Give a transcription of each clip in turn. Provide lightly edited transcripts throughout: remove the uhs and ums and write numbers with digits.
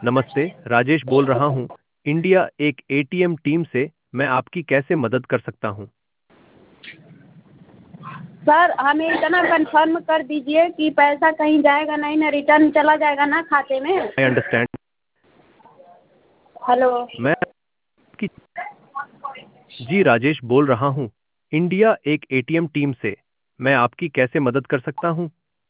नमस्ते, राजेश बोल रहा हूँ। इंडिया एक एटीएम टीम से मैं आपकी कैसे मदद कर सकता हूँ? सर हमें इतना कंफर्म कर दीजिए कि पैसा कहीं जाएगा नहीं ना, रिटर्न चला जाएगा ना खाते में। I understand. हेलो। मैं आपकी जी राजेश बोल रहा हूँ। इंडिया एक एटीएम टीम से मैं आपकी कैसे मदद कर सकता हूँ?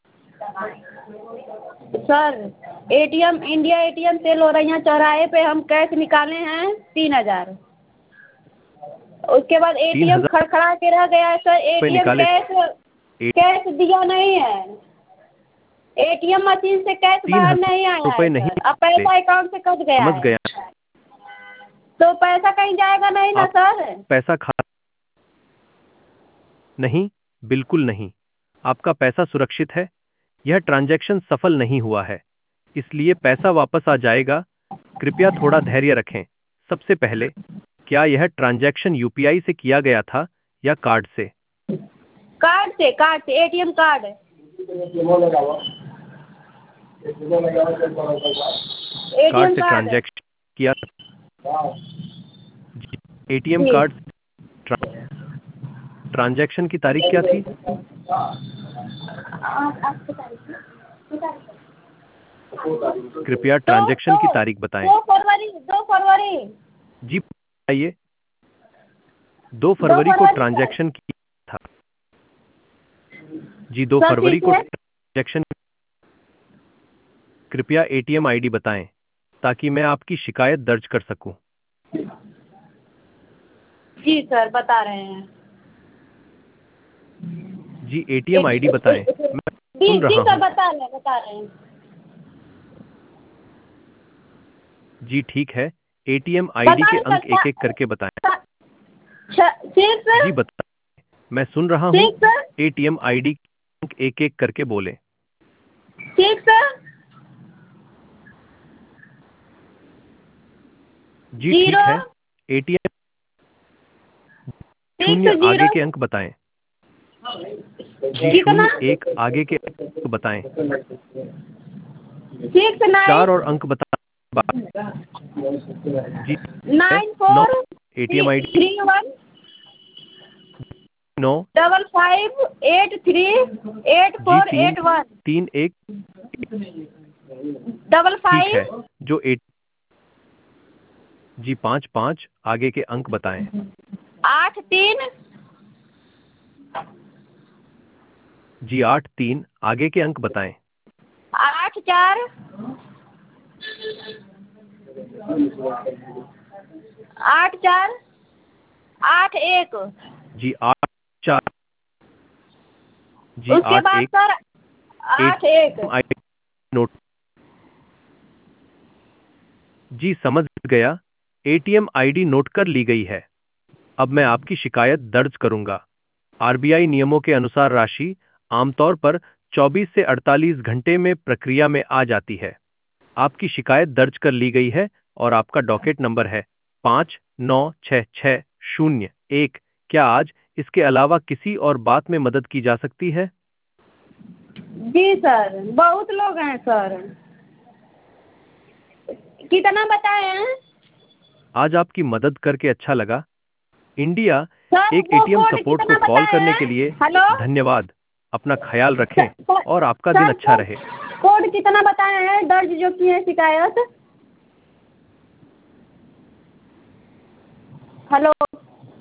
सर इंडिया एटीएम से लोरैया चौराहे पे हम कैश निकाले हैं 3,000। उसके बाद तीन एटीएम हजार खड़खड़ा के रह गया है सर। रुपये एटीएम निकाले। कैश दिया नहीं है। एटीएम मशीन से कैश तीन बाहर हजार नहीं आया रुपये है नहीं सर। अब निकाले। पैसा अकाउंट से कट गया समझ है। गया। तो पैसा कहीं जाएगा नहीं ना आप सर? पैसा खा नहीं, बिल्कुल नहीं। आपका पैसा सुरक्षित है। यह ट्रांजैक्शन सफल नहीं हुआ है, इसलिए पैसा वापस आ जाएगा। कृपया थोड़ा धैर्य रखें। सबसे पहले, क्या यह ट्रांजैक्शन यूपीआई से किया गया था या कार्ड से? कार्ड से एटीएम कार्ड। कार्ड एटीएम से कार्ड। ट्रांजैक्शन किया। जी, एटीएम जी। कार्ड ट्रा, ट्रांजैक्शन की तारीख क्या थी? कृपया दो ट्रांजैक्शन दो की तारीख बताएं। 2 फरवरी। जी बताइए। 2 दो फरवरी को फरवरी सर। ट्रांजैक्शन किया था। जी 2 सर फरवरी ठीक को है। ट्रांजैक्शन। कृपया एटीएम आईडी बताएं ताकि मैं आपकी शिकायत दर्ज कर सकूं। जी सर बता रहे हैं। जी एटीएम आईडी बताएं। मैं सुन जी रहा सर हूं। बता रहे हैं। जी ठीक है। एटीएम आईडी बता के रहे अंक एक एक सर। करके बताएं। ठीक सर। जी बता मैं सुन रहा हूं। ठीक सर। एटीएम आईडी के अंक एक एक करके बोले। ठीक सर। जी ठीक 0 है। एटीएम 6 शून्य आगे 0 के अंक बताएं। जी कितना? शून्य एक आगे के अंक बताएं। 6 चार 9 और अंक बता। जी है 9 9। 4 एटीएम आईडी 3 1 9। 5 5 8 3 8 जी 4 तीन 8 1 तीन एक 5 ठीक है। 5 जो एट जी 5 5 आगे के अंक बताएं। 8 3 जी 8 3 आगे के अंक बताएं। 8 4 8 4 8 1। जी 8 4 जी उसके 8 बाद 1 सर 8 1। ATM ID note. जी समझ गया। एटीएम आईडी नोट कर ली गई है। अब मैं आपकी शिकायत दर्ज करूंगा। आरबीआई नियमों के अनुसार राशि आमतौर पर 24 से 48 घंटे में प्रक्रिया में आ जाती है। आपकी शिकायत दर्ज कर ली गई है और आपका डॉकेट नंबर है 596601। क्या आज इसके अलावा किसी और बात में मदद की जा सकती है? जी सर बहुत लोग हैं सर। कितना बताए हैं? आज आपकी मदद करके अच्छा लगा। इंडिया सर एक वो एटीएम कोड सपोर्ट को कितना कॉल बताए करने हैं? के लिए हेलो। धन्यवाद। अपना ख्याल रखें सर और आपका दिन सर अच्छा सर रहे। कोड कितना बताए हैं दर्ज जो किए शिकायत? हेलो।